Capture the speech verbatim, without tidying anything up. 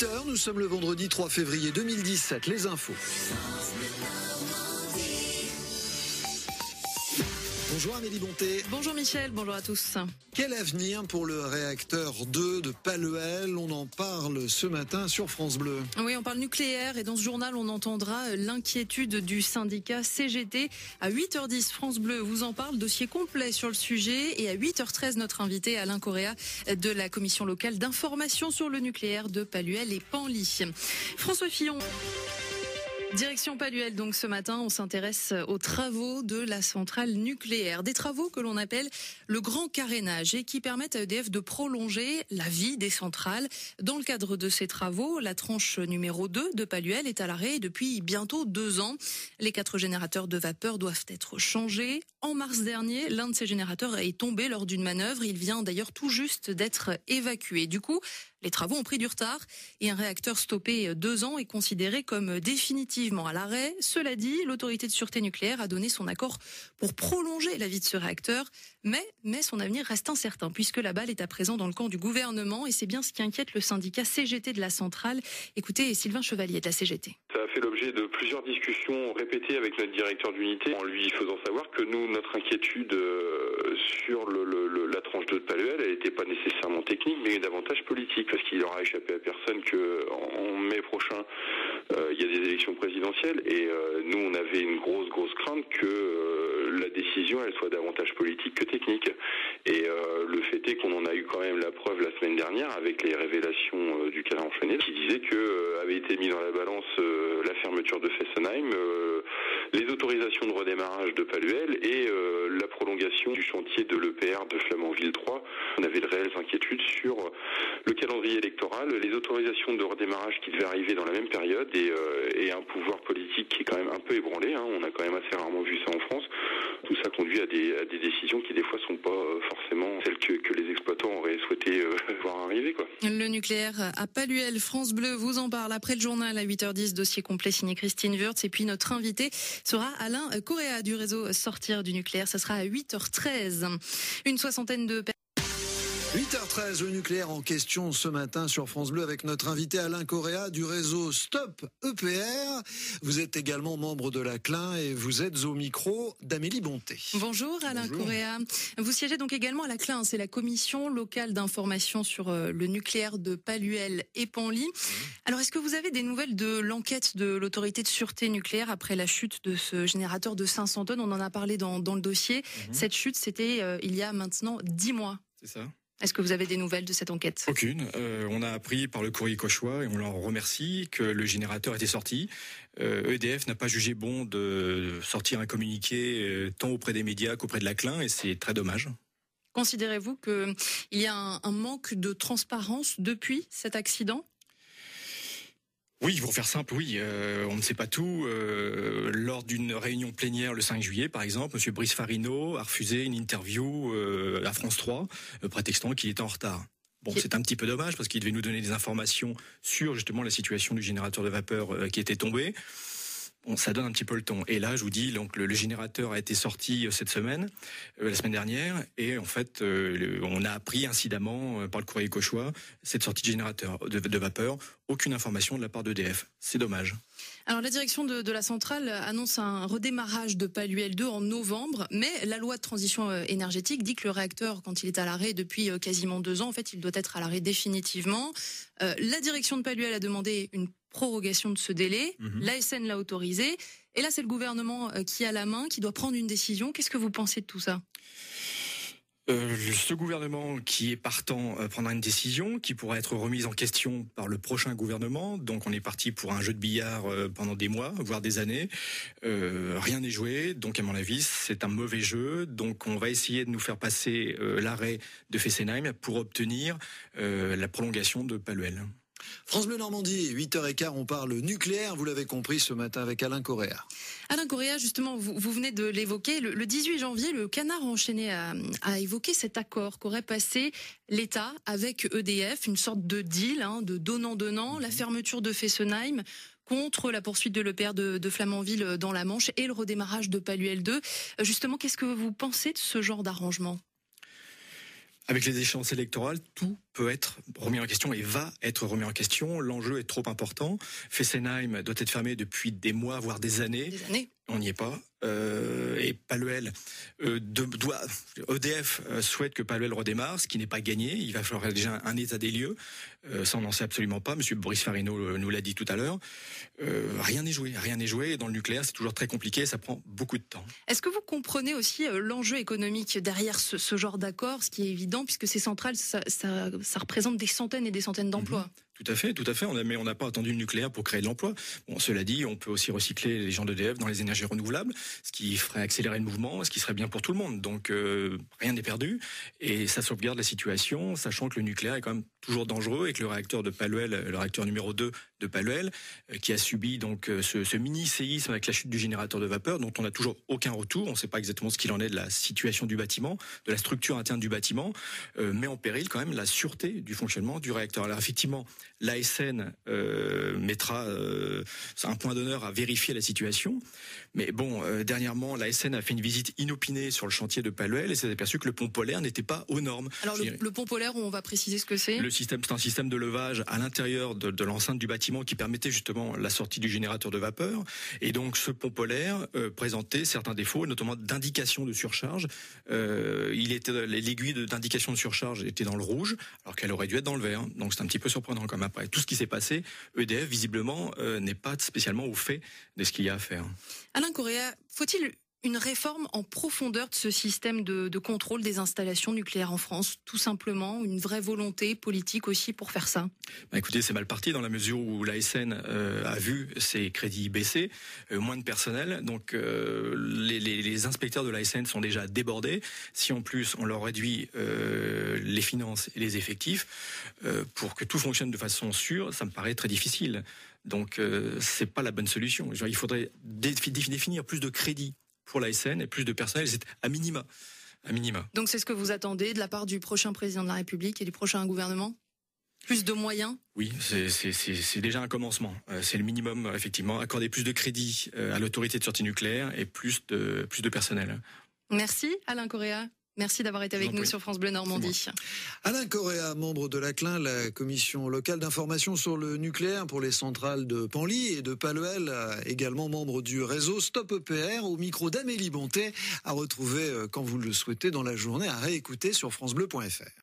huit heures, nous sommes le vendredi trois février deux mille dix-sept, les infos. Bonjour Amélie Bonté. Bonjour Michel, bonjour à tous. Quel avenir pour le réacteur deux de Palluel? On en parle ce matin sur France Bleu. Oui, on parle nucléaire et dans ce journal, on entendra l'inquiétude du syndicat C G T. À huit heures dix, France Bleu vous en parle, dossier complet sur le sujet. Et à huit heures treize, notre invité Alain Correa de la commission locale d'information sur le nucléaire de Palluel et Penly. François Fillon. Direction Palluel, donc ce matin, on s'intéresse aux travaux de la centrale nucléaire. Des travaux que l'on appelle le grand carénage et qui permettent à E D F de prolonger la vie des centrales. Dans le cadre de ces travaux, la tranche numéro deux de Palluel est à l'arrêt depuis bientôt deux ans. Les quatre générateurs de vapeur doivent être changés. En mars dernier, l'un de ces générateurs est tombé lors d'une manœuvre. Il vient d'ailleurs tout juste d'être évacué. Du coup, les travaux ont pris du retard et un réacteur stoppé deux ans est considéré comme définitivement à l'arrêt. Cela dit, l'autorité de sûreté nucléaire a donné son accord pour prolonger la vie de ce réacteur. Mais, mais son avenir reste incertain puisque la balle est à présent dans le camp du gouvernement et c'est bien ce qui inquiète le syndicat C G T de la centrale. Écoutez Sylvain Chevalier de la C G T. Ça a fait l'objet de plusieurs discussions répétées avec notre directeur d'unité en lui faisant savoir que nous, notre inquiétude sur le, le, le, la tranche deux de Palluel, elle n'était pas nécessairement technique mais davantage politique parce qu'il aura échappé à personne que en mai prochain euh, il y a des élections présidentielles et euh, nous on avait une grosse grosse crainte que euh, la décision elle soit davantage politique que technique et euh, le fait est qu'on en a eu quand même la preuve la semaine dernière avec les révélations euh, du Canard enchaîné qui disait que euh, avait été mis dans la balance euh, la fermeture de Fessenheim, euh, les autorisations de redémarrage de Palluel et euh, la prolongation du chantier de l'E P R de Flamanville trois. On avait de réelles inquiétudes sur le calendrier électoral, les autorisations de redémarrage qui devaient arriver dans la même période et, euh, et un pouvoir politique qui est quand même un peu ébranlé, hein. On a quand même assez rarement vu ça en France. Tout ça conduit à des, à des décisions qui des fois sont pas euh, forcément celles que, que les exploitants auraient souhaité euh, voir arriver, quoi. Le nucléaire à Palluel, France Bleu vous en parle après le journal à huit heures dix, dossier complet signé Christine Wurtz et puis notre invité sera Alain Correa du réseau Sortir du nucléaire, ça sera à huit heures treize. Une soixantaine de personnes. huit heures treize, le nucléaire en question ce matin sur France Bleu avec notre invité Alain Correa du réseau Stop E P R. Vous êtes également membre de la C L I N et vous êtes au micro d'Amélie Bonté. Bonjour Alain Bonjour. Correa. Vous siégez donc également à la C L I N, c'est la commission locale d'information sur le nucléaire de Palluel et Penly. Mmh. Alors est-ce que vous avez des nouvelles de l'enquête de l'autorité de sûreté nucléaire après la chute de ce générateur de cinq cents tonnes? On en a parlé dans, dans le dossier. Mmh. Cette chute, c'était euh, il y a maintenant dix mois. C'est ça. Est-ce que vous avez des nouvelles de cette enquête? Aucune. Euh, on a appris par le courrier Cauchois, et on leur remercie, que le générateur était sorti. Euh, E D F n'a pas jugé bon de sortir un communiqué euh, tant auprès des médias qu'auprès de la C L I N, et c'est très dommage. Considérez-vous qu'il y a un, un manque de transparence depuis cet accident? Oui, pour faire simple, oui, euh, on ne sait pas tout. Euh, lors d'une réunion plénière le cinq juillet, par exemple, Monsieur Brice Farino a refusé une interview euh, à France trois, euh, prétextant qu'il était en retard. Bon, c'est un petit peu dommage parce qu'il devait nous donner des informations sur justement la situation du générateur de vapeur euh, qui était tombé. Bon, ça donne un petit peu le ton. Et là, je vous dis, donc le, le générateur a été sorti cette semaine, euh, la semaine dernière, et en fait, euh, le, on a appris incidemment euh, par le courrier Cauchois cette sortie de générateur de, de vapeur. Aucune information de la part d'E D F. C'est dommage. Alors la direction de, de la centrale annonce un redémarrage de Palluel deux en novembre, mais la loi de transition énergétique dit que le réacteur, quand il est à l'arrêt depuis quasiment deux ans, en fait, il doit être à l'arrêt définitivement. Euh, la direction de Palluel a demandé une prorogation de ce délai, mmh. l'A S N l'a autorisé, et là c'est le gouvernement qui a la main, qui doit prendre une décision. Qu'est-ce que vous pensez de tout ça ? Euh, ce gouvernement qui est partant euh, prendra une décision qui pourra être remise en question par le prochain gouvernement. Donc on est parti pour un jeu de billard euh, pendant des mois, voire des années. Euh, rien n'est joué, donc à mon avis c'est un mauvais jeu. Donc on va essayer de nous faire passer euh, l'arrêt de Fessenheim pour obtenir euh, la prolongation de Palluel. France Bleu Normandie, huit heures quinze, on parle nucléaire, vous l'avez compris ce matin avec Alain Correa. Alain Correa, justement, vous, vous venez de l'évoquer, le, le dix-huit janvier, le Canard enchaîné a, a évoqué cet accord qu'aurait passé l'État avec E D F, une sorte de deal, hein, de donnant-donnant, mmh. la fermeture de Fessenheim contre la poursuite de l'E P R de, de Flamanville dans la Manche et le redémarrage de Palluel deux. Justement, qu'est-ce que vous pensez de ce genre d'arrangement ? Avec les échéances électorales, tout peut être remis en question et va être remis en question. L'enjeu est trop important. Fessenheim doit être fermé depuis des mois, voire des années. Des années. On n'y est pas. Euh, et Paluel euh, de, doit, E D F euh, souhaite que Paluel redémarre, ce qui n'est pas gagné. Il va falloir déjà un état des lieux. Euh, ça, on n'en sait absolument pas. Monsieur Brice Farino euh, nous l'a dit tout à l'heure. Euh, rien n'est joué. Rien n'est joué. Et dans le nucléaire, c'est toujours très compliqué. Ça prend beaucoup de temps. Est-ce que vous comprenez aussi euh, l'enjeu économique derrière ce, ce genre d'accord, ce qui est évident, puisque ces centrales, ça, ça, ça représente des centaines et des centaines d'emplois. Mmh. Tout à fait, tout à fait. On a, mais on n'a pas attendu le nucléaire pour créer de l'emploi. Bon, cela dit, on peut aussi recycler les gens d'E D F dans les énergies renouvelables, ce qui ferait accélérer le mouvement, ce qui serait bien pour tout le monde. Donc euh, rien n'est perdu et ça sauvegarde la situation, sachant que le nucléaire est quand même toujours dangereux et que le réacteur de Paluel, le réacteur numéro deux de Paluel, euh, qui a subi donc euh, ce, ce mini séisme avec la chute du générateur de vapeur, dont on n'a toujours aucun retour. On ne sait pas exactement ce qu'il en est de la situation du bâtiment, de la structure interne du bâtiment, euh, met en péril quand même la sûreté du fonctionnement du réacteur. Alors effectivement, l'A S N Euh, mettra euh, un point d'honneur à vérifier la situation. Mais bon, euh, dernièrement, l'A S N a fait une visite inopinée sur le chantier de Paluel et s'est aperçu que le pont polaire n'était pas aux normes. Alors le, le pont polaire, on va préciser ce que c'est. Le système, c'est un système de levage à l'intérieur de, de l'enceinte du bâtiment qui permettait justement la sortie du générateur de vapeur. Et donc ce pont polaire euh, présentait certains défauts, notamment d'indication de surcharge. Euh, il était, l'aiguille d'indication de surcharge était dans le rouge, alors qu'elle aurait dû être dans le vert. Donc c'est un petit peu surprenant comme après. Tout ce qui s'est passé, E D F visiblement euh, n'est pas spécialement au fait de ce qu'il y a à faire. Alain Correa, faut-il une réforme en profondeur de ce système de, de contrôle des installations nucléaires en France, tout simplement, une vraie volonté politique aussi pour faire ça? Bah écoutez, c'est mal parti dans la mesure où l'A S N euh, a vu ses crédits baisser, euh, moins de personnel, donc euh, les, les, les inspecteurs de l'A S N sont déjà débordés. Si en plus on leur réduit euh, les finances et les effectifs, euh, pour que tout fonctionne de façon sûre, ça me paraît très difficile. Donc euh, c'est pas la bonne solution. Genre, il faudrait définir plus de crédits pour l'A S N et plus de personnel, c'est à minima. À minima. Donc c'est ce que vous attendez de la part du prochain président de la République et du prochain gouvernement? Plus de moyens? Oui, c'est, c'est, c'est, c'est déjà un commencement. Euh, c'est le minimum, effectivement. Accorder plus de crédits euh, à l'autorité de sûreté nucléaire et plus de, plus de personnel. Merci Alain Correa. Merci d'avoir été avec nous sur France Bleu Normandie. Alain Correa, membre de l'A C L I N, la commission locale d'information sur le nucléaire pour les centrales de Penly et de Paluel, également membre du réseau Stop E P R, au micro d'Amélie Bontet, à retrouver quand vous le souhaitez dans la journée, à réécouter sur francebleu point f r.